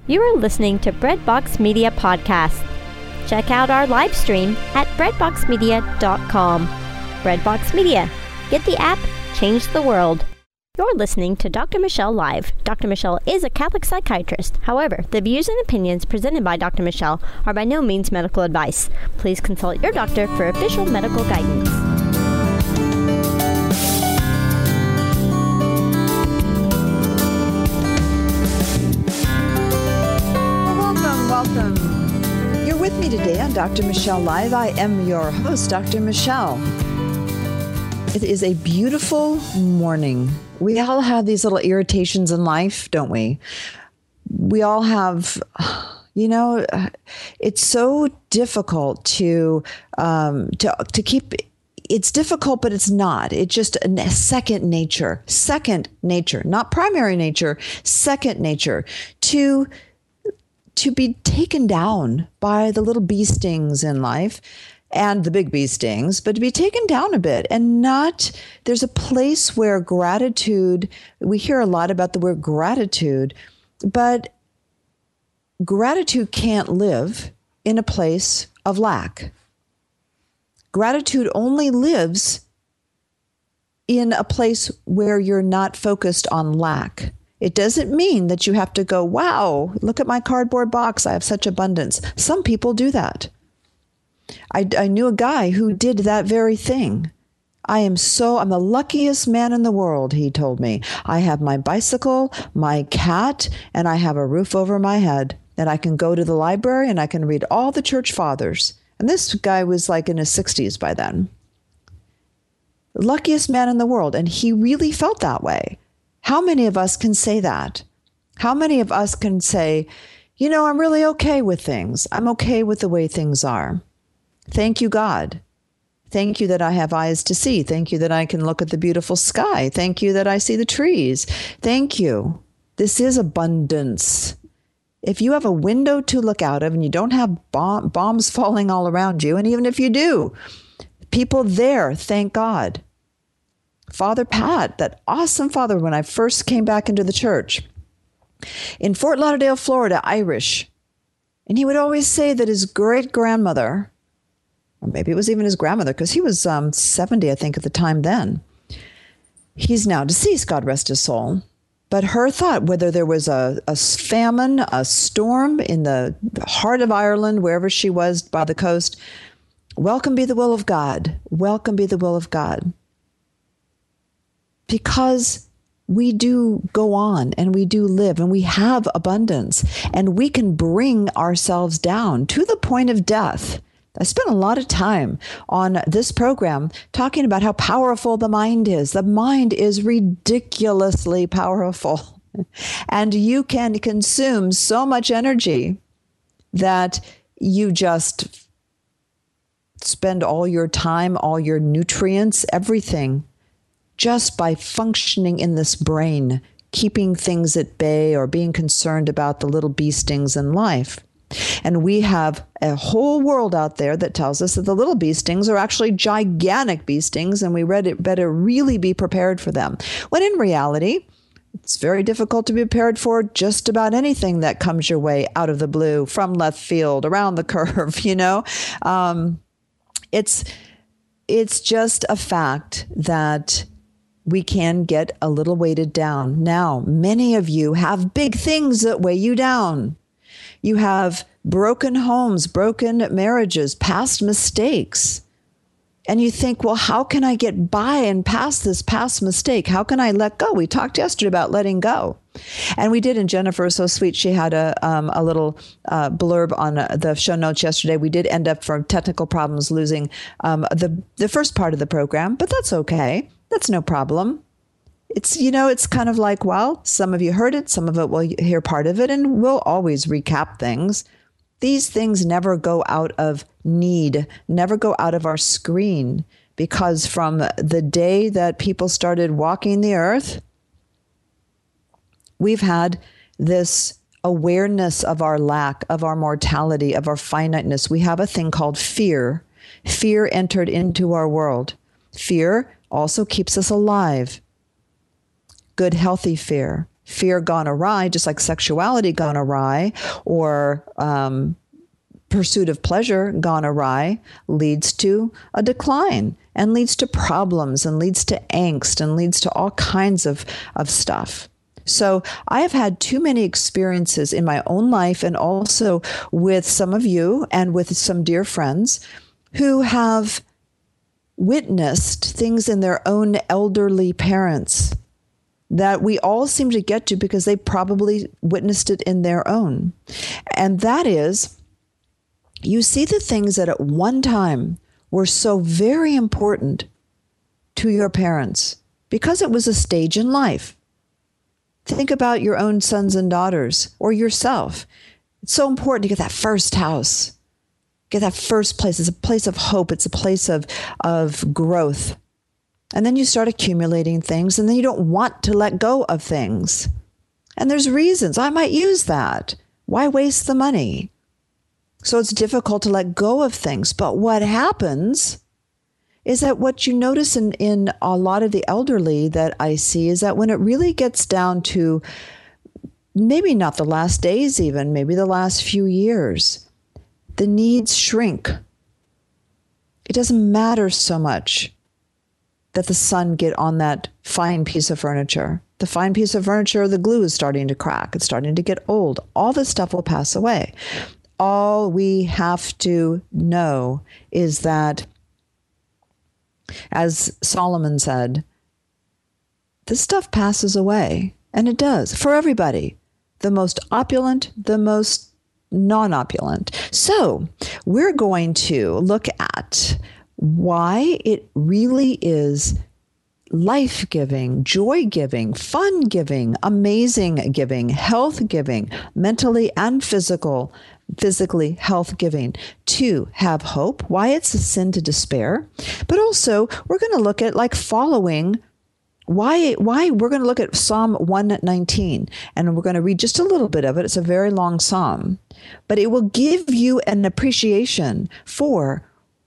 You are listening to Breadbox Media Podcast. Check out our live stream at breadboxmedia.com. Breadbox Media. Get the app, change the world. You're listening to Dr. Michelle Live. Dr. Michelle is a Catholic psychiatrist. However, the views and opinions presented by Dr. Michelle are by no means medical advice. Please consult your doctor for official medical guidance. Welcome. You're with me today on Dr. Michelle Live. I am your host, Dr. Michelle. It is a beautiful morning. We all have these little irritations in life, don't we? We all have, it's so difficult to keep. It's difficult, but it's not. It's just a second nature, not primary nature, second nature to be taken down by the little bee stings in life and the big bee stings, but to be taken down a bit and there's a place where gratitude, we hear a lot about the word gratitude, but gratitude can't live in a place of lack. Gratitude only lives in a place where you're not focused on lack. It doesn't mean that you have to go, wow, look at my cardboard box. I have such abundance. Some people do that. I knew a guy who did that very thing. I'm the luckiest man in the world, he told me. I have my bicycle, my cat, and I have a roof over my head. And I can go to the library and I can read all the church fathers. And this guy was like in his 60s by then. Luckiest man in the world. And he really felt that way. How many of us can say that? How many of us can say, I'm really okay with things. I'm okay with the way things are. Thank you, God. Thank you that I have eyes to see. Thank you that I can look at the beautiful sky. Thank you that I see the trees. Thank you. This is abundance. If you have a window to look out of and you don't have bombs falling all around you, and even if you do, people there, thank God. Father Pat, that awesome father, when I first came back into the church in Fort Lauderdale, Florida, Irish. And he would always say that his great-grandmother, or maybe it was even his grandmother, because he was 70, I think, at the time then. He's now deceased, God rest his soul. But her thought, whether there was a famine, a storm in the heart of Ireland, wherever she was by the coast, welcome be the will of God. Welcome be the will of God. Because we do go on and we do live and we have abundance and we can bring ourselves down to the point of death. I spent a lot of time on this program talking about how powerful the mind is. The mind is ridiculously powerful. And you can consume so much energy that you just spend all your time, all your nutrients, everything, just by functioning in this brain, keeping things at bay or being concerned about the little bee stings in life. And we have a whole world out there that tells us that the little bee stings are actually gigantic bee stings, and we better really be prepared for them. When in reality, it's very difficult to be prepared for just about anything that comes your way out of the blue, from left field, around the curve, It's just a fact that we can get a little weighted down. Now, many of you have big things that weigh you down. You have broken homes, broken marriages, past mistakes. And you think, well, how can I get by and past this past mistake? How can I let go? We talked yesterday about letting go. And we did, and Jennifer is so sweet. She had a little blurb on the show notes yesterday. We did end up, for technical problems, losing the first part of the program, but that's okay. That's no problem. It's kind of like, well, some of you heard it, some of it will hear part of it, and we'll always recap things. These things never go out of need, never go out of our screen, because from the day that people started walking the earth, we've had this awareness of our lack, of our mortality, of our finiteness. We have a thing called fear. Fear entered into our world. Fear also keeps us alive. Good, healthy fear. Fear gone awry, just like sexuality gone awry, or pursuit of pleasure gone awry, leads to a decline and leads to problems and leads to angst and leads to all kinds of stuff. So I have had too many experiences in my own life and also with some of you and with some dear friends who have witnessed things in their own elderly parents that we all seem to get to because they probably witnessed it in their own. And that is, you see the things that at one time were so very important to your parents because it was a stage in life. Think about your own sons and daughters or yourself. It's so important to get that first house, get that first place. It's a place of hope. It's a place of growth. And then you start accumulating things, and then you don't want to let go of things. And there's reasons. I might use that. Why waste the money? So it's difficult to let go of things. But what happens is that what you notice in a lot of the elderly that I see is that when it really gets down to maybe not the last days even, maybe the last few years, the needs shrink. It doesn't matter so much that the son get on that fine piece of furniture. The fine piece of furniture, the glue is starting to crack. It's starting to get old. All this stuff will pass away. All we have to know is that, as Solomon said, this stuff passes away. And it does, for everybody. The most opulent, the most non-opulent. So we're going to look at why it really is life-giving, joy-giving, fun-giving, amazing giving, health-giving, mentally and physically health-giving, to have hope, why it's a sin to despair. But also, we're going to look at following why we're going to look at Psalm 119, and we're going to read just a little bit of it. It's a very long psalm, but it will give you an appreciation for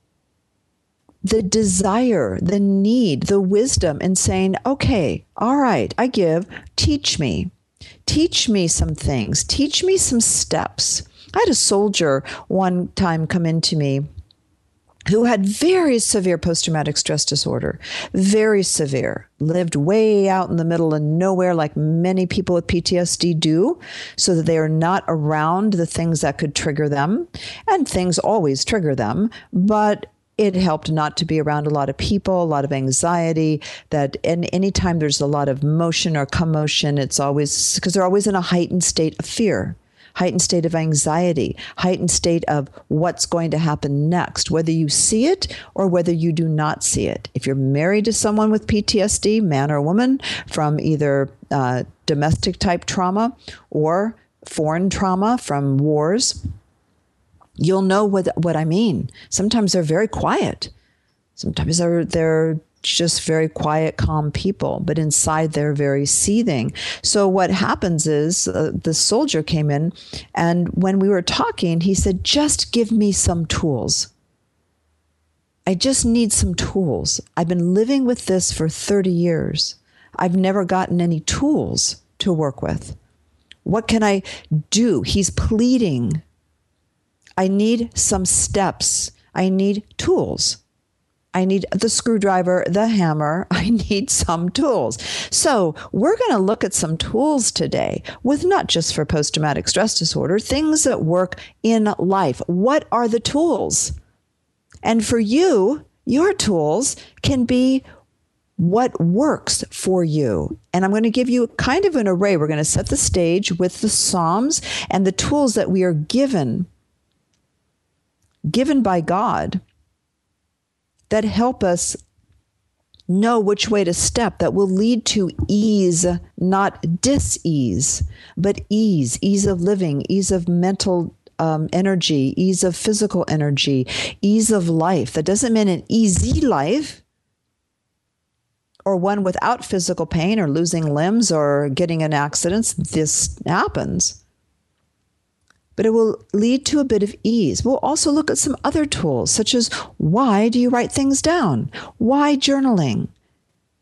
the desire, the need, the wisdom in saying, okay, all right, I give, teach me some things, teach me some steps. I had a soldier one time come into me who had very severe post-traumatic stress disorder, very severe, lived way out in the middle of nowhere like many people with PTSD do, so that they are not around the things that could trigger them. And things always trigger them, but it helped not to be around a lot of people, a lot of anxiety, that anytime there's a lot of motion or commotion, it's always because they're always in a heightened state of fear, heightened state of anxiety, heightened state of what's going to happen next, whether you see it or whether you do not see it. If you're married to someone with PTSD, man or woman, from either domestic type trauma or foreign trauma from wars, you'll know what I mean. Sometimes they're very quiet. Sometimes they're just very quiet, calm people, but inside they're very seething. So what happens is the soldier came in, and when we were talking, he said, just give me some tools. I just need some tools. I've been living with this for 30 years. I've never gotten any tools to work with. What can I do? He's pleading. I need some steps. I need tools. I need the screwdriver, the hammer. I need some tools. So we're going to look at some tools today with not just for post-traumatic stress disorder, things that work in life. What are the tools? And for you, your tools can be what works for you. And I'm going to give you kind of an array. We're going to set the stage with the Psalms and the tools that we are given by God that help us know which way to step, that will lead to ease, not dis-ease, but ease of living, ease of mental energy, ease of physical energy, ease of life. That doesn't mean an easy life or one without physical pain or losing limbs or getting in accidents. This happens. But it will lead to a bit of ease. We'll also look at some other tools, such as why do you write things down? Why journaling?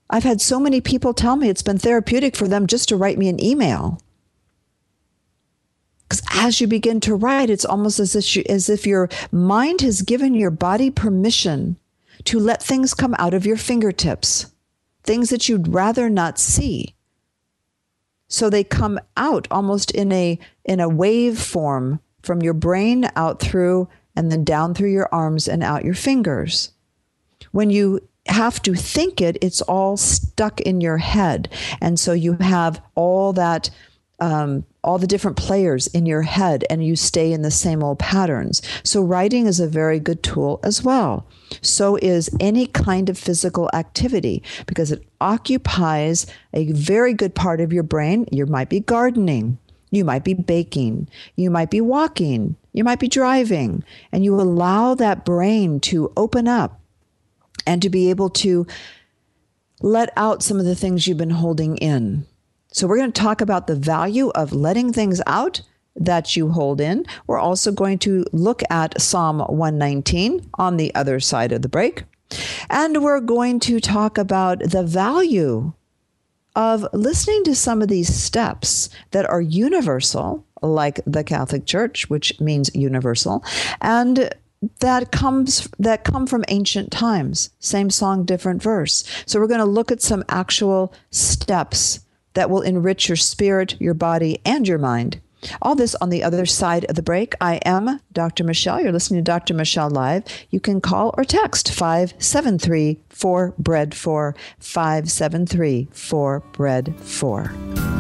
I've had so many people tell me it's been therapeutic for them just to write me an email. Because as you begin to write, it's almost as if your mind has given your body permission to let things come out of your fingertips, things that you'd rather not see. So they come out almost in a wave form from your brain out through and then down through your arms and out your fingers. When you have to think it, it's all stuck in your head. And so you have all that, all the different players in your head, and you stay in the same old patterns. So writing is a very good tool as well. So is any kind of physical activity, because it occupies a very good part of your brain. You might be gardening, you might be baking, you might be walking, you might be driving, and you allow that brain to open up and to be able to let out some of the things you've been holding in. So we're going to talk about the value of letting things out that you hold in. We're also going to look at Psalm 119 on the other side of the break. And we're going to talk about the value of listening to some of these steps that are universal, like the Catholic Church, which means universal, and that come from ancient times. Same song, different verse. So we're going to look at some actual steps that will enrich your spirit, your body, and your mind. All this on the other side of the break. I am Dr. Michelle. You're listening to Dr. Michelle Live. You can call or text 573-4BREAD4, 573-4BREAD4.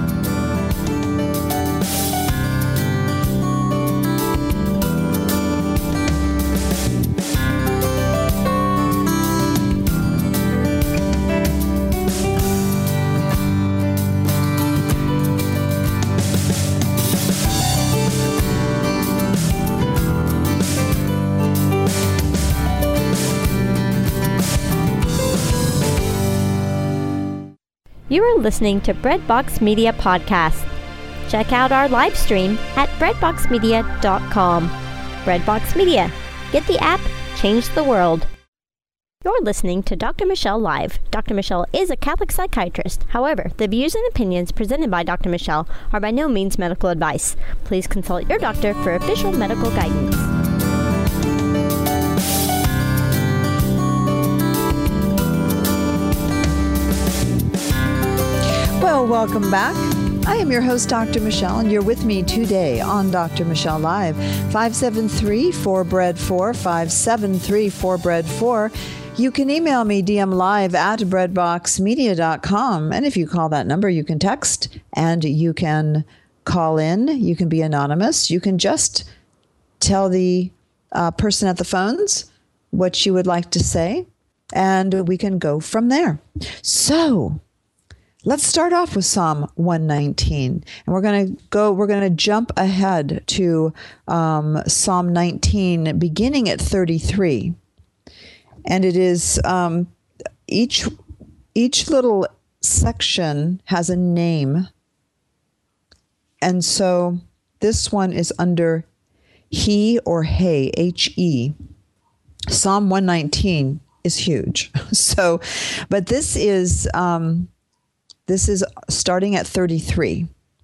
You are listening to Breadbox Media Podcast. Check out our live stream at breadboxmedia.com. Breadbox Media. Get the app, change the world. You're listening to Dr. Michelle Live. Dr. Michelle is a Catholic psychiatrist. However, the views and opinions presented by Dr. Michelle are by no means medical advice. Please consult your doctor for official medical guidance. Well, welcome back. I am your host, Dr. Michelle, and you're with me today on Dr. Michelle Live. 573-4BREAD4, 573-4BREAD4. You can email me, DM live at breadboxmedia.com. And if you call that number, you can text and you can call in. You can be anonymous. You can just tell the person at the phones what you would like to say, and we can go from there. So let's start off with Psalm 119, and we're going to jump ahead to Psalm 19, beginning at 33. And it is each little section has a name. And so this one is under he or hey, H-E. Psalm 119 is huge. So, but this is starting at 33.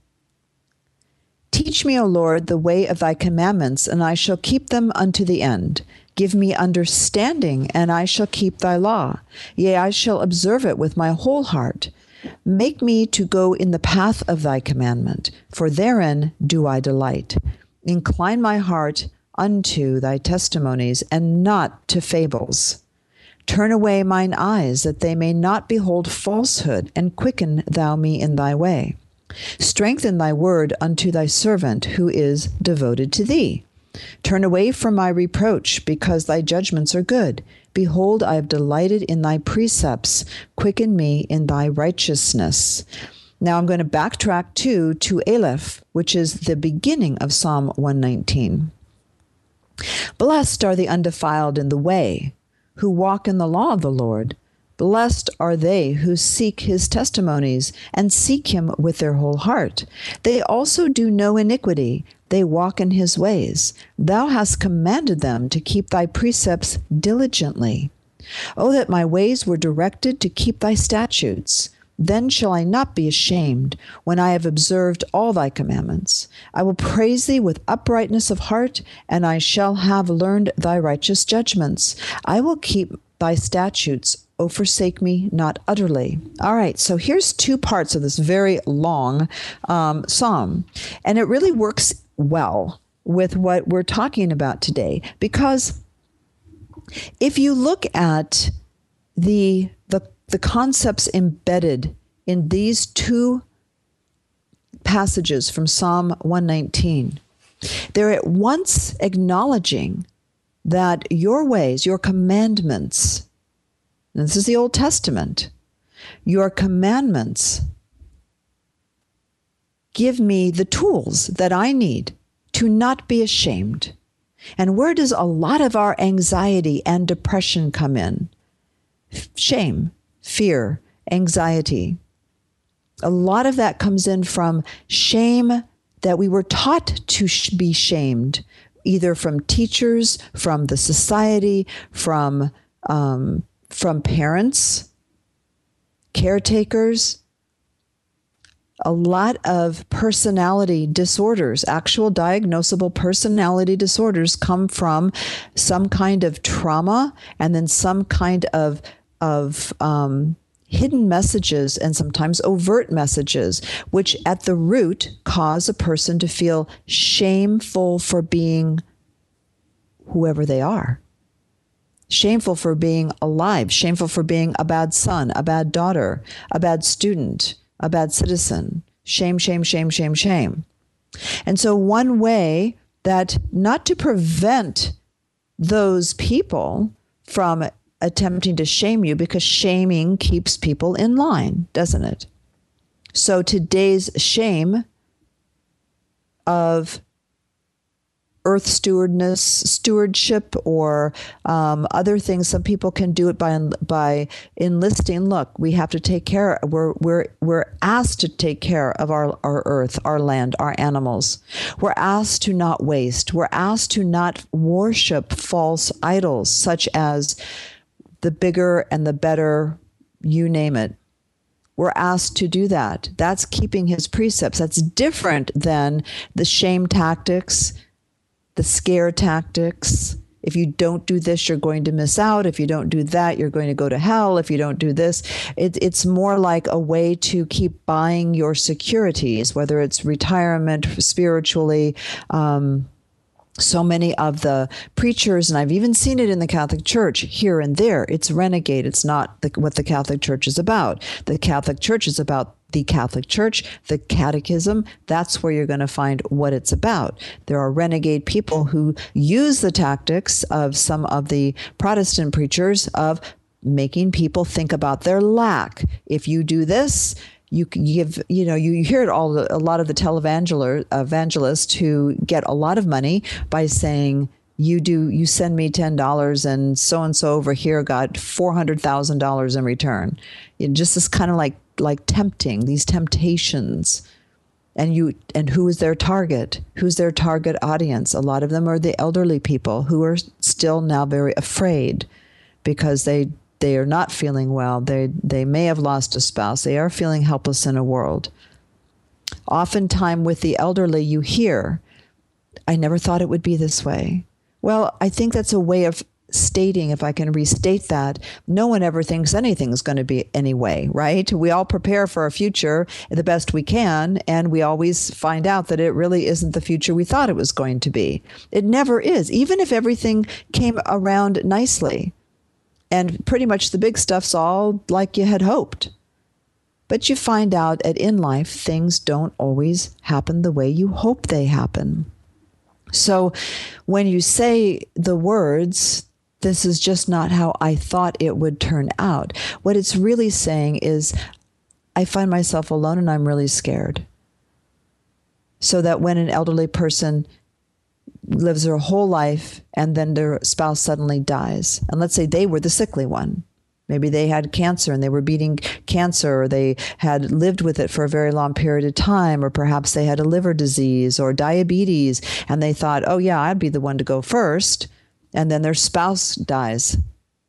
Teach me, O Lord, the way of thy commandments, and I shall keep them unto the end. Give me understanding, and I shall keep thy law. Yea, I shall observe it with my whole heart. Make me to go in the path of thy commandment, for therein do I delight. Incline my heart unto thy testimonies, and not to fables. Turn away mine eyes, that they may not behold falsehood, and quicken thou me in thy way. Strengthen thy word unto thy servant, who is devoted to thee. Turn away from my reproach, because thy judgments are good. Behold, I have delighted in thy precepts. Quicken me in thy righteousness. Now I'm going to backtrack to Aleph, which is the beginning of Psalm 119. Blessed are the undefiled in the way, who walk in the law of the Lord. Blessed are they who seek his testimonies and seek him with their whole heart. They also do no iniquity. They walk in his ways. Thou hast commanded them to keep thy precepts diligently. Oh, that my ways were directed to keep thy statutes. Then shall I not be ashamed when I have observed all thy commandments. I will praise thee with uprightness of heart, and I shall have learned thy righteous judgments. I will keep thy statutes. O forsake me not utterly. All right, so here's two parts of this very long psalm. And it really works well with what we're talking about today, because if you look at the concepts embedded in these two passages from Psalm 119, they're at once acknowledging that your ways, your commandments, and this is the Old Testament, your commandments give me the tools that I need to not be ashamed. And where does a lot of our anxiety and depression come in? Shame, fear, anxiety. A lot of that comes in from shame that we were taught to be shamed, either from teachers, from the society, from parents, caretakers. A lot of personality disorders, actual diagnosable personality disorders, come from some kind of trauma and then some kind of hidden messages and sometimes overt messages, which at the root cause a person to feel shameful for being whoever they are. Shameful for being alive, shameful for being a bad son, a bad daughter, a bad student, a bad citizen. Shame, shame, shame, shame, shame. And so one way that not to prevent those people from attempting to shame you, because shaming keeps people in line, doesn't it? So today's shame of earth stewardship, or other things. Some people can do it by enlisting. Look, we have to take care. We're asked to take care of our earth, our land, our animals. We're asked to not waste. We're asked to not worship false idols, such as the bigger and the better, you name it. We're asked to do that. That's keeping his precepts. That's different than the shame tactics, the scare tactics. If you don't do this, you're going to miss out. If you don't do that, you're going to go to hell. If you don't do this, it's more like a way to keep buying your securities, whether it's retirement, spiritually. So many of the preachers, and I've even seen it in the Catholic Church here and there, it's renegade. It's not what the Catholic Church is about. The Catholic Church is about the Catholic Church, the Catechism. That's where you're going to find what it's about. There are renegade people who use the tactics of some of the Protestant preachers of making people think about their lack. If you do this, you give, you hear it a lot of the televangelists who get a lot of money by saying, you send me $10 and so over here got $400,000 in return. Just this kind of like tempting, these temptations. And who is their target? Who's their target audience? A lot of them are the elderly people who are still now very afraid because they are not feeling well. They may have lost a spouse. They are feeling helpless in a world. Oftentimes with the elderly, you hear, I never thought it would be this way. Well, I think that's a way of stating, if I can restate that, no one ever thinks anything's going to be anyway, right? We all prepare for a future the best we can, and we always find out that it really isn't the future we thought it was going to be. It never is, even if everything came around nicely. And pretty much the big stuff's all like you had hoped. But you find out that in life, things don't always happen the way you hope they happen. So when you say the words, this is just not how I thought it would turn out, what it's really saying is, I find myself alone and I'm really scared. So that when an elderly person lives their whole life and then their spouse suddenly dies, and let's say they were the sickly one. Maybe they had cancer and they were beating cancer, or they had lived with it for a very long period of time, or perhaps they had a liver disease or diabetes, and they thought, oh yeah, I'd be the one to go first. And then their spouse dies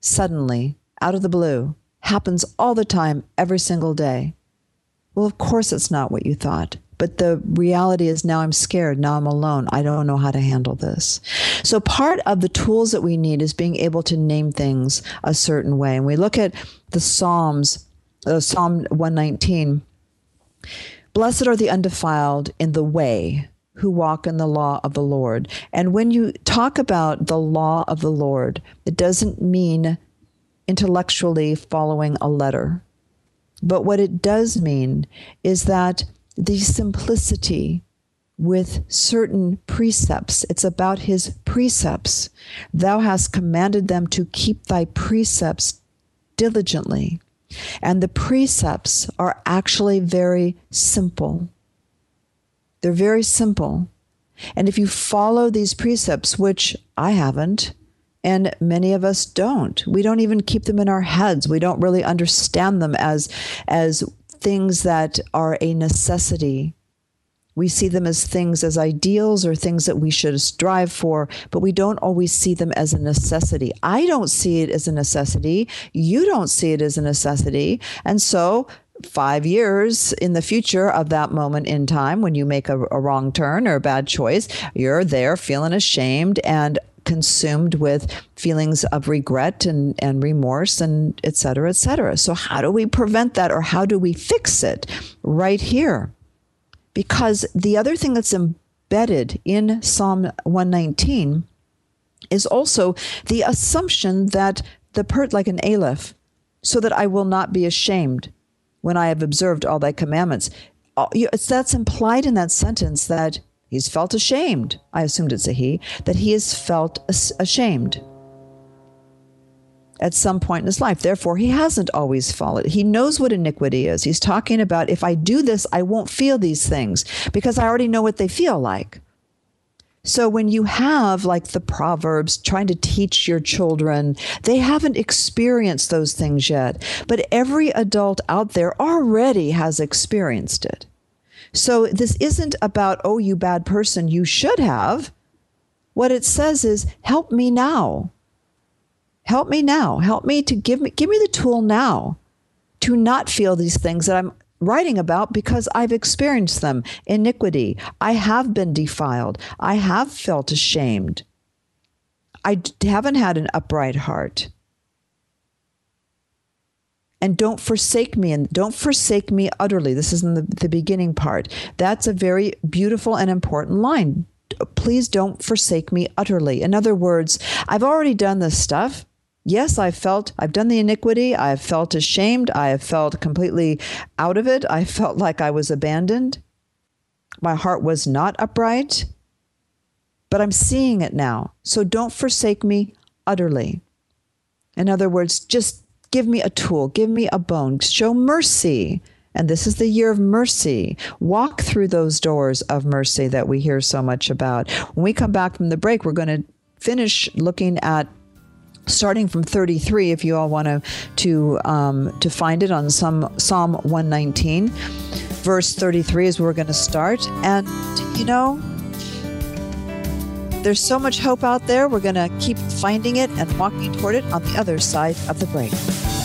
suddenly, out of the blue, happens all the time, every single day. Well, of course it's not what you thought. But the reality is now I'm scared. Now I'm alone. I don't know how to handle this. So part of the tools that we need is being able to name things a certain way. And we look at the Psalms, Psalm 119. Blessed are the undefiled in the way who walk in the law of the Lord. And when you talk about the law of the Lord, it doesn't mean intellectually following a letter. But what it does mean is that the simplicity with certain precepts. It's about his precepts. Thou hast commanded them to keep thy precepts diligently. And the precepts are actually very simple. They're very simple. And if you follow these precepts, which I haven't, and many of us don't, we don't even keep them in our heads. We don't really understand them as things that are a necessity. We see them as things, as ideals or things that we should strive for, but we don't always see them as a necessity. I don't see it as a necessity. You don't see it as a necessity. And so 5 years in the future of that moment in time, when you make a wrong turn or a bad choice, you're there feeling ashamed and consumed with feelings of regret and remorse and et cetera, et cetera. So how do we prevent that, or how do we fix it right here? Because the other thing that's embedded in Psalm 119 is also the assumption that like an aleph, so that I will not be ashamed when I have observed all thy commandments. That's implied in that sentence that he's felt ashamed. I assumed it's a he, that he has felt ashamed at some point in his life. Therefore, he hasn't always followed. He knows what iniquity is. He's talking about, if I do this, I won't feel these things because I already know what they feel like. So when you have, like, the Proverbs trying to teach your children, they haven't experienced those things yet. But every adult out there already has experienced it. So this isn't about, oh, you bad person, you should have. What it says is, help me now. Help me now. Help me to give me the tool now to not feel these things that I'm writing about, because I've experienced them. Iniquity. I have been defiled. I have felt ashamed. I haven't had an upright heart. And don't forsake me, and don't forsake me utterly. This is in the beginning part. That's a very beautiful and important line. Please don't forsake me utterly. In other words, I've already done this stuff. Yes, I've done the iniquity. I've felt ashamed. I have felt completely out of it. I felt like I was abandoned. My heart was not upright, but I'm seeing it now. So don't forsake me utterly. In other words, just give me a tool, give me a bone, show mercy. And this is the year of mercy. Walk through those doors of mercy that we hear so much about. When we come back from the break, we're going to finish looking at, starting from 33, if you all want to find it on Psalm 119. Verse 33 is where we're going to start. And, there's so much hope out there. We're going to keep finding it and walking toward it on the other side of the break.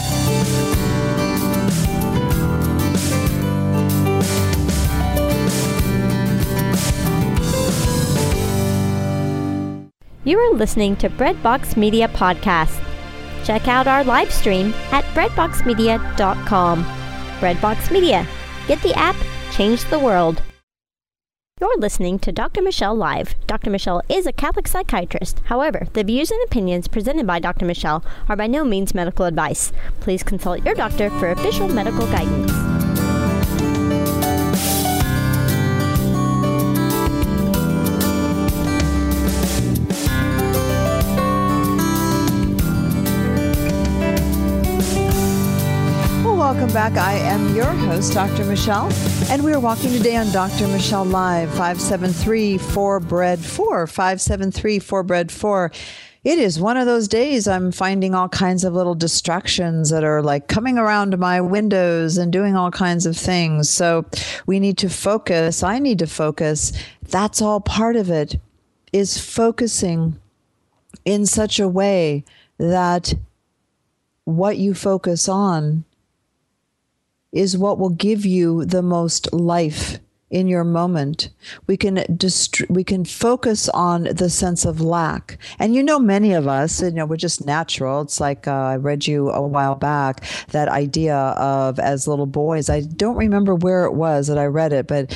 You are listening to Breadbox Media Podcast. Check out our live stream at breadboxmedia.com. Breadbox Media. Get the app, change the world. You're listening to Dr. Michelle Live. Dr. Michelle is a Catholic psychiatrist. However, the views and opinions presented by Dr. Michelle are by no means medical advice. Please consult your doctor for official medical guidance. Welcome back. I am your host, Dr. Michelle, and we are walking today on Dr. Michelle Live, 573-4-BREAD-4, 573-4-BREAD-4. It is one of those days I'm finding all kinds of little distractions that are like coming around my windows and doing all kinds of things. So we need to focus. I need to focus. That's all part of it, is focusing in such a way that what you focus on is what will give you the most life in your moment. We can focus on the sense of lack. And many of us, we're just natural. It's like I read you a while back, that idea of, as little boys, I don't remember where it was that I read it, but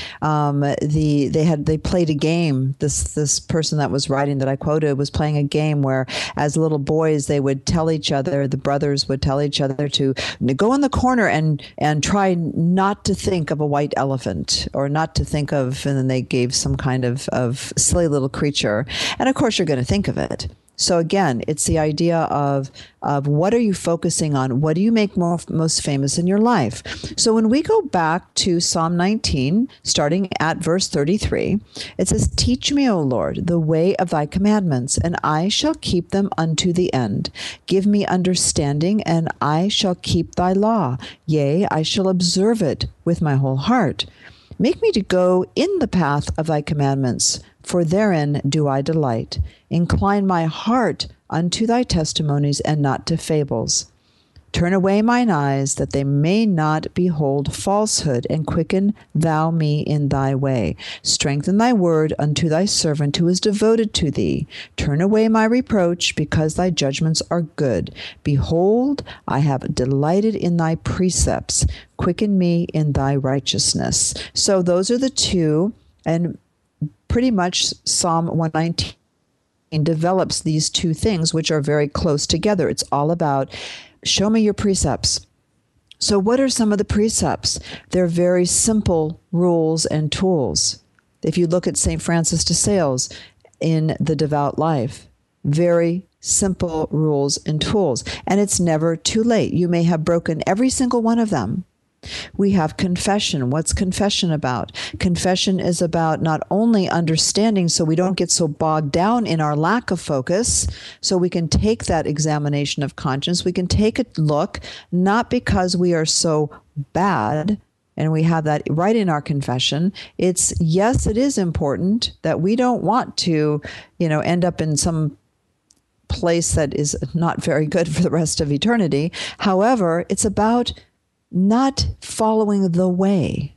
they played a game. This person that was writing that I quoted was playing a game where, as little boys, they would tell each other, the brothers would tell each other to go in the corner and try not to think of a white elephant, or not to think of, and then they gave some kind of silly little creature. And of course, you're going to think of it. So again, it's the idea of what are you focusing on? What do you make most famous in your life? So when we go back to Psalm 19, starting at verse 33, it says, "Teach me, O Lord, the way of thy commandments, and I shall keep them unto the end. Give me understanding, and I shall keep thy law. Yea, I shall observe it with my whole heart. Make me to go in the path of thy commandments, for therein do I delight. Incline my heart unto thy testimonies, and not to fables. Turn away mine eyes, that they may not behold falsehood, and quicken thou me in thy way. Strengthen thy word unto thy servant who is devoted to thee. Turn away my reproach, because thy judgments are good. Behold, I have delighted in thy precepts. Quicken me in thy righteousness." So those are the two, and pretty much Psalm 119 develops these two things, which are very close together. It's all about, show me your precepts. So what are some of the precepts? They're very simple rules and tools. If you look at St. Francis de Sales in The Devout Life, very simple rules and tools. And it's never too late. You may have broken every single one of them. We have confession. What's confession about? Confession is about not only understanding, so we don't get so bogged down in our lack of focus, so we can take that examination of conscience. We can take a look, not because we are so bad, and we have that right in our confession. It's, yes, it is important that we don't want to, end up in some place that is not very good for the rest of eternity. However, it's about not following the way,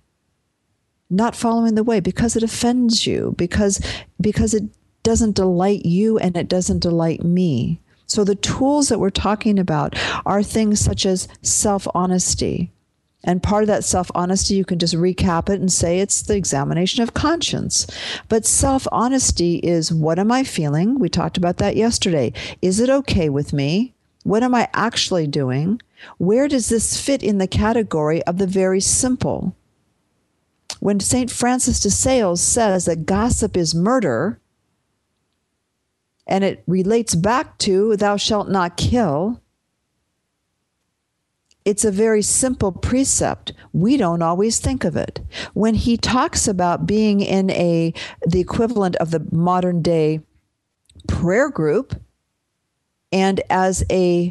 because it offends you, because it doesn't delight you and it doesn't delight me. So the tools that we're talking about are things such as self-honesty. And part of that self-honesty, you can just recap it and say it's the examination of conscience. But self-honesty is, what am I feeling? We talked about that yesterday. Is it okay with me? What am I actually doing? Where does this fit in the category of the very simple? When St. Francis de Sales says that gossip is murder, and it relates back to thou shalt not kill, it's a very simple precept. We don't always think of it. When he talks about being in the equivalent of the modern day prayer group, and as a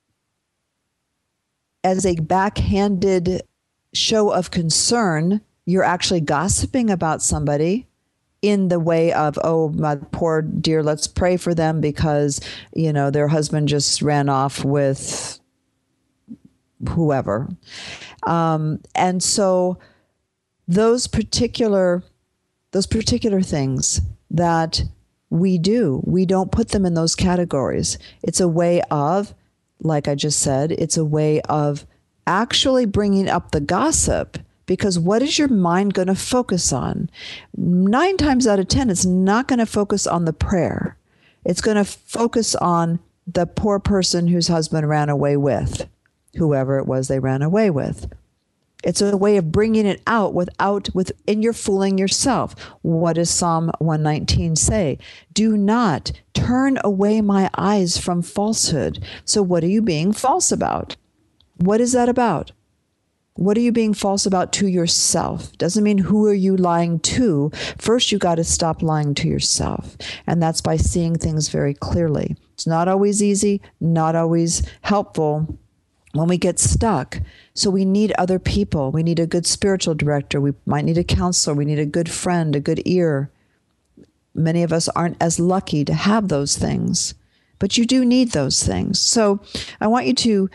backhanded show of concern, you're actually gossiping about somebody in the way of, oh, my poor dear, let's pray for them because, their husband just ran off with whoever. And so those particular things that we don't put them in those categories. It's a way of, like I just said, it's a way of actually bringing up the gossip, because what is your mind going to focus on? 9 times out of 10, it's not going to focus on the prayer. It's going to focus on the poor person whose husband ran away with, whoever it was they ran away with. It's a way of bringing it out and you're fooling yourself. What does Psalm 119 say? Do not turn away my eyes from falsehood. So what are you being false about? What is that about? What are you being false about to yourself? Doesn't mean who are you lying to. First, you got to stop lying to yourself. And that's by seeing things very clearly. It's not always easy, not always helpful when we get stuck. So we need other people. We need a good spiritual director. We might need a counselor. We need a good friend, a good ear. Many of us aren't as lucky to have those things, but you do need those things. So I want you to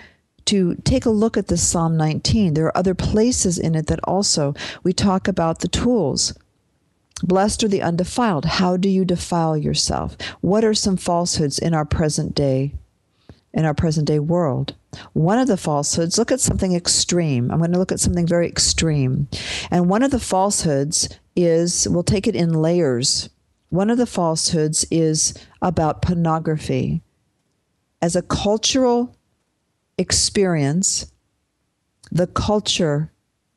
to take a look at this Psalm 19. There are other places in it that also we talk about the tools. Blessed are the undefiled. How do you defile yourself? What are some falsehoods in our present day world? One of the falsehoods, look at something extreme. I'm going to look at something very extreme. And one of the falsehoods is, we'll take it in layers. One of the falsehoods is about pornography. As a cultural experience, the culture,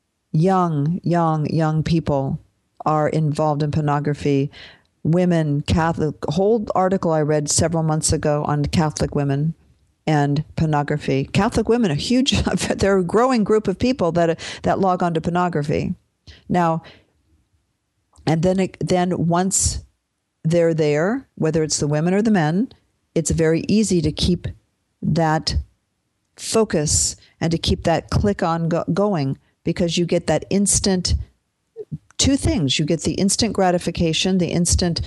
young people are involved in pornography. Women, Catholic, whole article I read several months ago on Catholic women and pornography. Catholic women, they're a growing group of people that log on to pornography. Now, and then once they're there, whether it's the women or the men, it's very easy to keep that focus and to keep that click on going, because you get that instant, two things. You get the instant gratification, the instant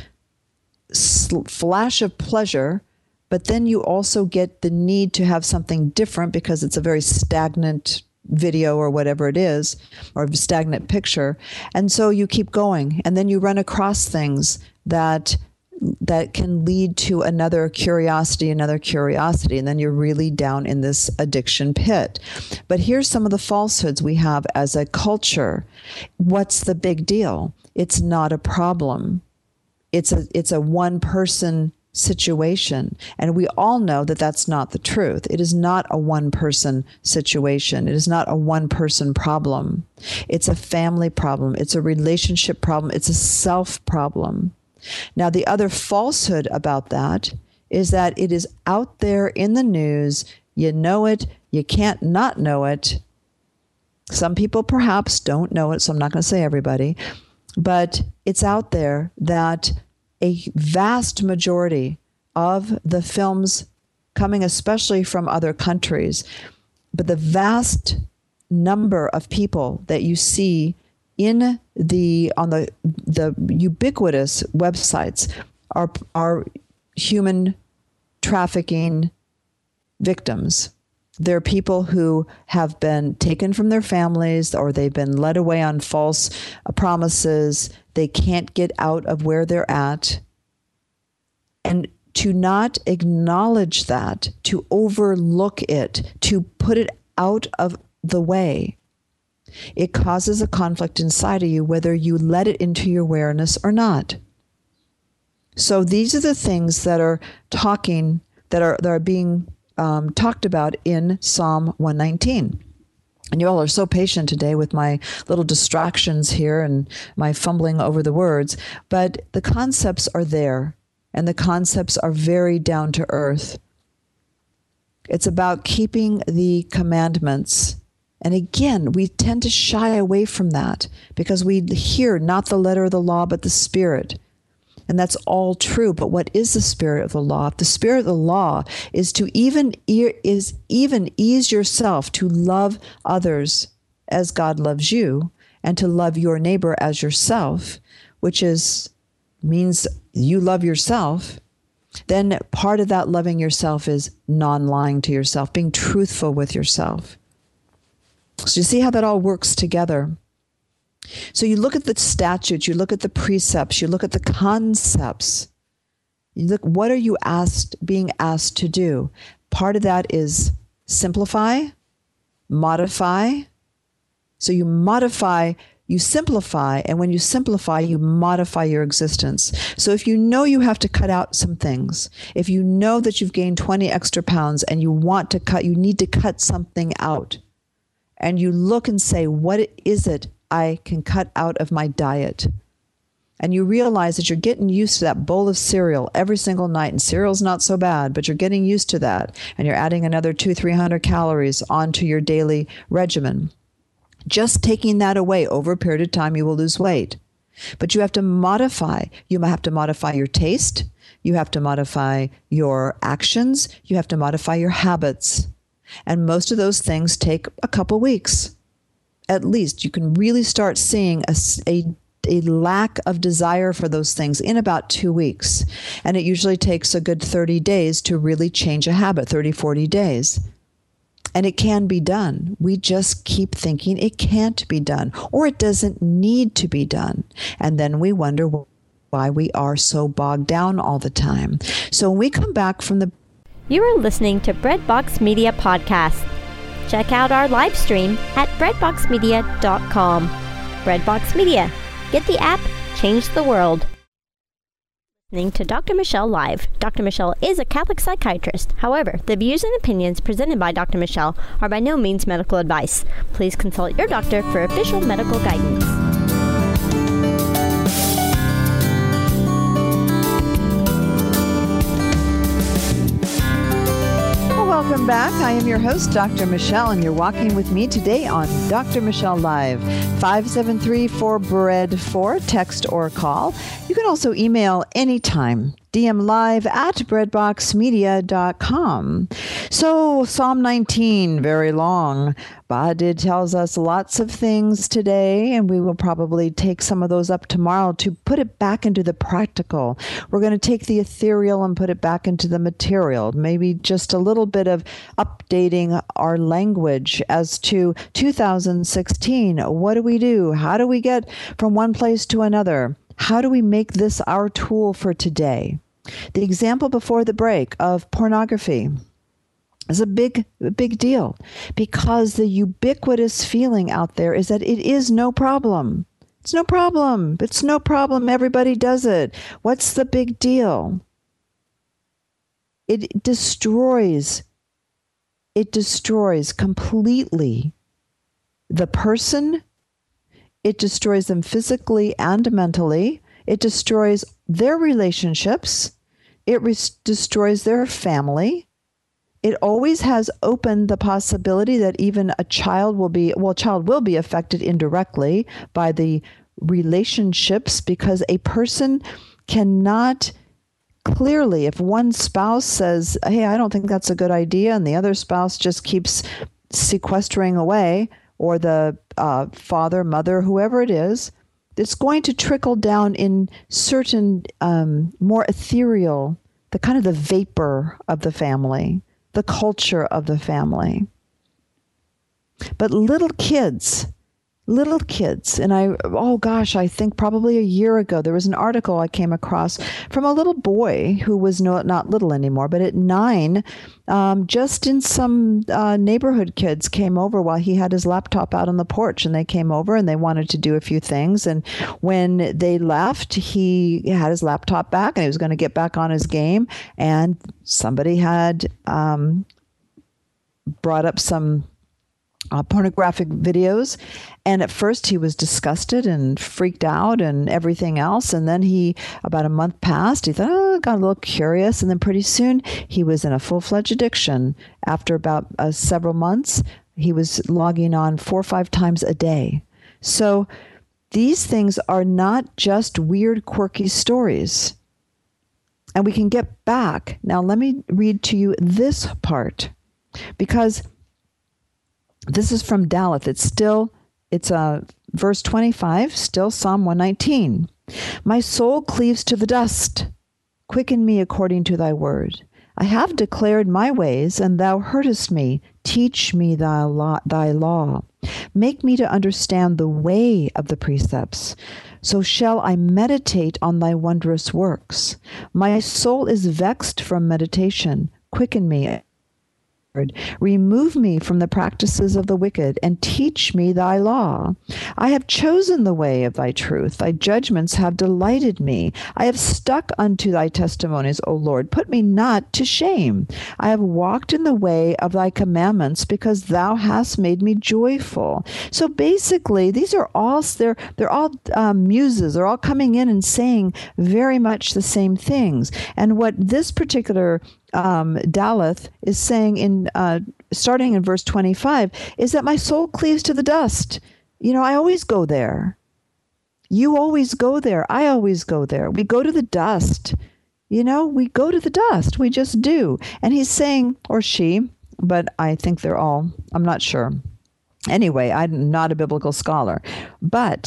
flash of pleasure, but then you also get the need to have something different because it's a very stagnant video or whatever it is, or a stagnant picture. And so you keep going, and then you run across things that can lead to another curiosity, and then you're really down in this addiction pit. But here's some of the falsehoods we have as a culture. What's the big deal? It's not a problem. It's a one-person situation. And we all know that that's not the truth. It is not a one-person situation. It is not a one-person problem. It's a family problem. It's a relationship problem. It's a self problem. Now, the other falsehood about that is that it is out there in the news. You know it. You can't not know it. Some people perhaps don't know it, so I'm not going to say everybody. But it's out there that a vast majority of the films coming especially from other countries, but the vast number of people that you see on the ubiquitous websites are human trafficking victims. They're people who have been taken from their families, or they've been led away on false promises. They can't get out of where they're at. And to not acknowledge that, to overlook it, to put it out of the way, it causes a conflict inside of you, whether you let it into your awareness or not. So these are the things that are being talked about in Psalm 119. And you all are so patient today with my little distractions here and my fumbling over the words, but the concepts are there, and the concepts are very down to earth. It's about keeping the commandments. And again, we tend to shy away from that because we hear not the letter of the law, but the spirit. And that's all true. But what is the spirit of the law? The spirit of the law is to even ease yourself to love others as God loves you, and to love your neighbor as yourself, which means you love yourself. Then part of that loving yourself is non-lying to yourself, being truthful with yourself. So you see how that all works together. So you look at the statutes, you look at the precepts, you look at the concepts. You look, what are you being asked to do? Part of that is simplify, modify. So you modify, you simplify, and when you simplify, you modify your existence. So if you know you have to cut out some things, if you know that you've gained 20 extra pounds and you need to cut something out, and you look and say, what is it I can cut out of my diet? And you realize that you're getting used to that bowl of cereal every single night, and cereal's not so bad, but you're getting used to that, and you're adding another 200-300 calories onto your daily regimen. Just taking that away over a period of time, you will lose weight. But you have to modify. You have to modify your taste. You have to modify your actions. You have to modify your habits. And most of those things take a couple weeks. At least you can really start seeing a lack of desire for those things in about 2 weeks. And it usually takes a good 30 days to really change a habit, 30, 40 days. And it can be done. We just keep thinking it can't be done or it doesn't need to be done. And then we wonder why we are so bogged down all the time. So when we come back from the... You are listening to Breadbox Media Podcast. Check out our live stream at breadboxmedia.com. Breadbox Media. Get the app, change the world. Listening to Dr. Michelle Live. Dr. Michelle is a Catholic psychiatrist. However, the views and opinions presented by Dr. Michelle are by no means medical advice. Please consult your doctor for official medical guidance. Welcome back. I am your host, Dr. Michelle, and you're walking with me today on Dr. Michelle Live. 573-4BREAD4, text or call. You can also email anytime. DM live at breadboxmedia.com. So Psalm 19, very long, but it tells us lots of things today, and we will probably take some of those up tomorrow to put it back into the practical. We're going to take the ethereal and put it back into the material, maybe just a little bit of updating our language as to 2016. What do we do? How do we get from one place to another? How do we make this our tool for today? The example before the break of pornography is a big deal because the ubiquitous feeling out there is that it is no problem. It's no problem. It's no problem. Everybody does it. What's the big deal? It destroys completely the person. It destroys them physically and mentally. It destroys their relationships. It destroys their family. It always has opened the possibility that even a child will be affected indirectly by the relationships, because a person cannot clearly, if one spouse says, hey, I don't think that's a good idea, and the other spouse just keeps sequestering away, or the father, mother, whoever it is, it's going to trickle down in certain more ethereal, the kind of the vapor of the family, the culture of the family. But little kids, and I think probably a year ago, there was an article I came across from a little boy who was not little anymore, but at 9, just in some neighborhood kids came over while he had his laptop out on the porch, and they came over and they wanted to do a few things. And when they left, he had his laptop back and he was going to get back on his game. And somebody had brought up some pornographic videos. And at first he was disgusted and freaked out and everything else. And then about a month passed, he thought, got a little curious. And then pretty soon he was in a full-fledged addiction. After about several months, he was logging on 4 or 5 times a day. So these things are not just weird, quirky stories. And we can get back. Now, let me read to you this part, because this is from Daleth. It's verse 25, still Psalm 119. My soul cleaves to the dust. Quicken me according to thy word. I have declared my ways, and thou heardest me. Teach me thy law. Make me to understand the way of the precepts. So shall I meditate on thy wondrous works. My soul is vexed from meditation. Quicken me. Remove me from the practices of the wicked, and teach me thy law. I have chosen the way of thy truth. Thy judgments have delighted me. I have stuck unto thy testimonies, O Lord. Put me not to shame. I have walked in the way of thy commandments, because thou hast made me joyful. So basically, these are all they're all muses. They're all coming in and saying very much the same things. And what this particular Daleth is saying in starting in verse 25 is that my soul cleaves to the dust. I always go there. You always go there. I always go there. We go to the dust. We go to the dust. We just do. And he's saying, or she, but I think I'm not sure. Anyway, I'm not a biblical scholar. But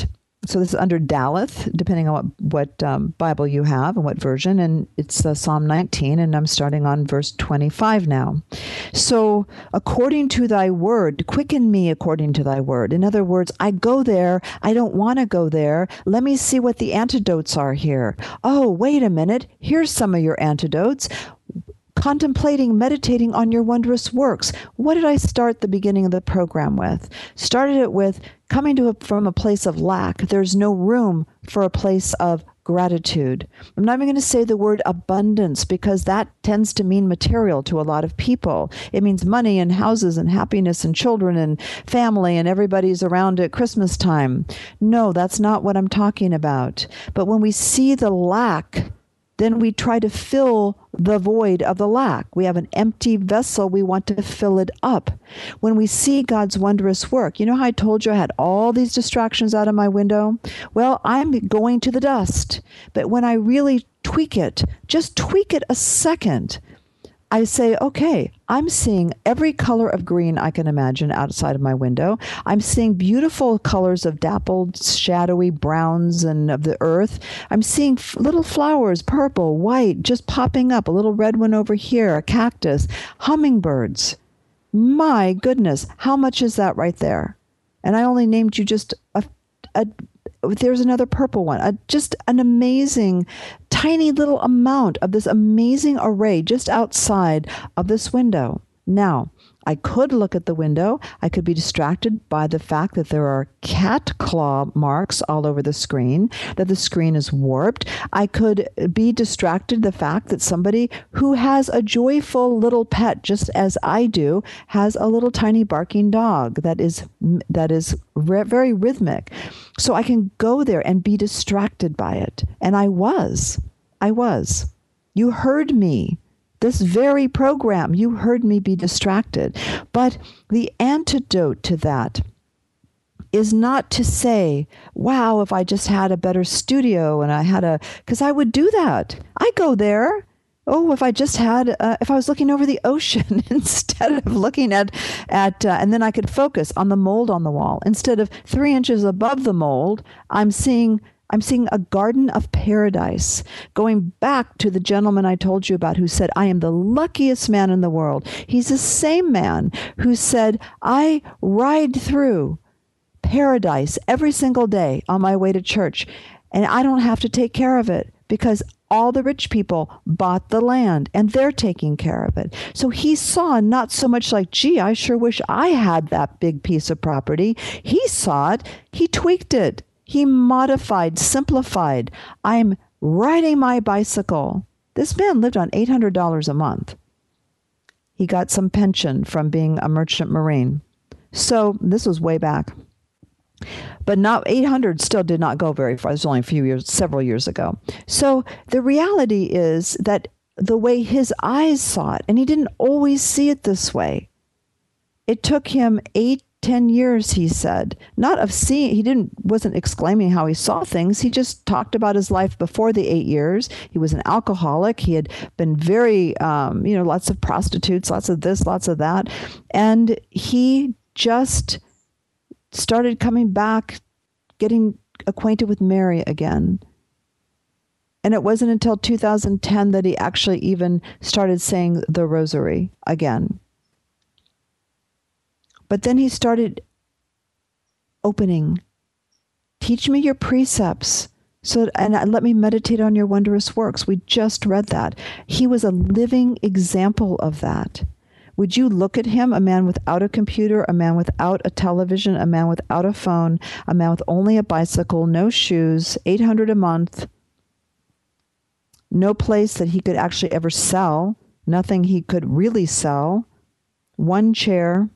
So this is under Daleth, depending on what Bible you have and what version. And it's Psalm 19, and I'm starting on verse 25 now. So according to thy word, quicken me according to thy word. In other words, I go there. I don't want to go there. Let me see what the antidotes are here. Oh, wait a minute. Here's some of your antidotes. Contemplating, meditating on your wondrous works. What did I start the beginning of the program with? Started it with coming from a place of lack. There's no room for a place of gratitude. I'm not even going to say the word abundance because that tends to mean material to a lot of people. It means money and houses and happiness and children and family and everybody's around at Christmas time. No, that's not what I'm talking about. But when we see the lack, then we try to fill the void of the lack. We have an empty vessel. We want to fill it up. When we see God's wondrous work, you know how I told you I had all these distractions out of my window? Well, I'm going to the dust. But when I really just tweak it a second, I say, okay, I'm seeing every color of green I can imagine outside of my window. I'm seeing beautiful colors of dappled, shadowy browns and of the earth. I'm seeing little flowers, purple, white, just popping up, a little red one over here, a cactus, hummingbirds. My goodness, how much is that right there? And I only named you just there's another purple one, just an amazing, tiny little amount of this amazing array just outside of this window. Now, I could look at the window. I could be distracted by the fact that there are cat claw marks all over the screen, that the screen is warped. I could be distracted the fact that somebody who has a joyful little pet, just as I do, has a little tiny barking dog that is very rhythmic. So I can go there and be distracted by it. And I was. You heard me. This very program, you heard me be distracted. But the antidote to that is not to say, wow, if I just had a better studio and because I would do that. I go there. Oh, if I just had, if I was looking over the ocean instead of looking at, and then I could focus on the mold on the wall. Instead of 3 inches above the mold, I'm seeing a garden of paradise. Going back to the gentleman I told you about who said, I am the luckiest man in the world. He's the same man who said, I ride through paradise every single day on my way to church, and I don't have to take care of it because all the rich people bought the land and they're taking care of it. So he saw not so much like, gee, I sure wish I had that big piece of property. He saw it. He tweaked it. He modified, simplified. I'm riding my bicycle. This man lived on $800 a month. He got some pension from being a merchant marine. So this was way back. But not 800 still did not go very far. It was only several years ago. So the reality is that the way his eyes saw it, and he didn't always see it this way. It took him 10 years, he said, not of seeing, wasn't exclaiming how he saw things. He just talked about his life before the 8 years. He was an alcoholic. He had been very, lots of prostitutes, lots of this, lots of that. And he just started coming back, getting acquainted with Mary again. And it wasn't until 2010 that he actually even started saying the rosary again. But then he started opening. Teach me your precepts, and let me meditate on your wondrous works. We just read that. He was a living example of that. Would you look at him, a man without a computer, a man without a television, a man without a phone, a man with only a bicycle, no shoes, $800 a month, no place that he could actually ever sell, nothing he could really sell, one chair,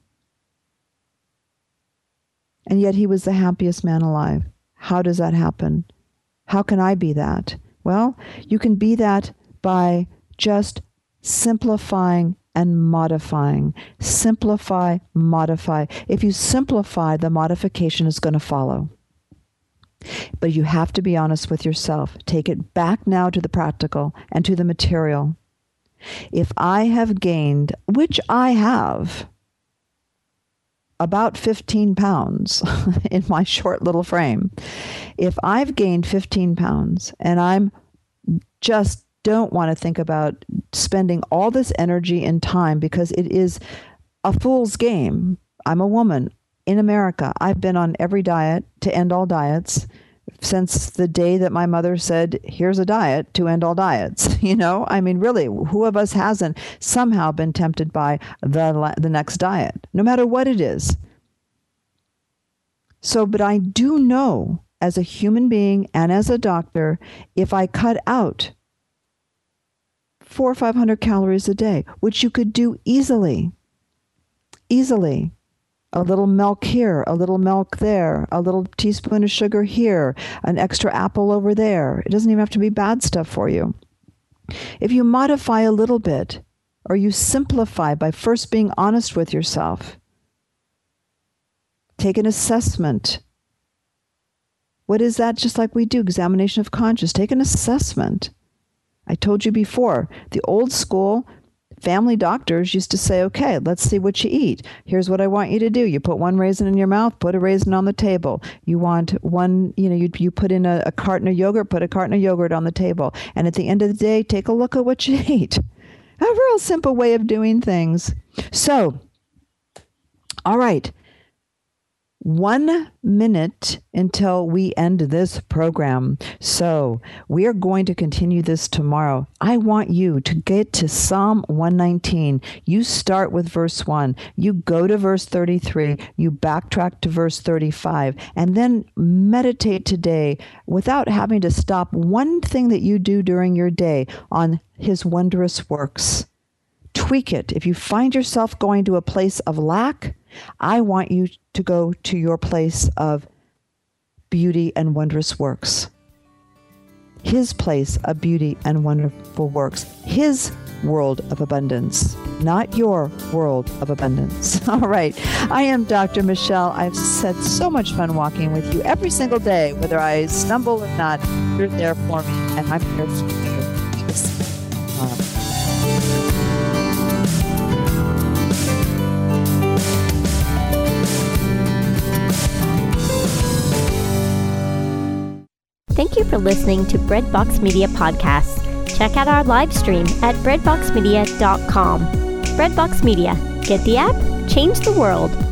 and yet he was the happiest man alive. How does that happen? How can I be that? Well, you can be that by just simplifying and modifying. Simplify, modify. If you simplify, the modification is going to follow. But you have to be honest with yourself. Take it back now to the practical and to the material. If I have gained, which I have, about 15 pounds in my short little frame. If I've gained 15 pounds and I'm just don't want to think about spending all this energy and time, because it is a fool's game. I'm a woman in America. I've been on every diet to end all diets since the day that my mother said, here's a diet to end all diets. I mean, really, who of us hasn't somehow been tempted by the next diet, no matter what it is? So, but I do know as a human being and as a doctor, if I cut out 400 or 500 calories a day, which you could do easily, a little milk here, a little milk there, a little teaspoon of sugar here, an extra apple over there. It doesn't even have to be bad stuff for you. If you modify a little bit, or you simplify by first being honest with yourself, take an assessment. What is that? Just like we do, examination of conscience. Take an assessment. I told you before, the old school family doctors used to say, okay, let's see what you eat. Here's what I want you to do. You put one raisin in your mouth, put a raisin on the table. You want one, you put in a carton of yogurt, put a carton of yogurt on the table. And at the end of the day, take a look at what you ate. A real simple way of doing things. So, all right. 1 minute until we end this program. So we are going to continue this tomorrow. I want you to get to Psalm 119. You start with verse 1. You go to verse 33. You backtrack to verse 35. And then meditate today without having to stop one thing that you do during your day on his wondrous works. Tweak it. If you find yourself going to a place of lack, I want you to go to your place of beauty and wondrous works. His place of beauty and wonderful works. His world of abundance, not your world of abundance. All right. I am Dr. Michelle. I've had so much fun walking with you every single day, whether I stumble or not. You're there for me, and I'm here for you. Thank you for listening to Breadbox Media Podcasts. Check out our live stream at breadboxmedia.com. Breadbox Media. Get the app, change the world.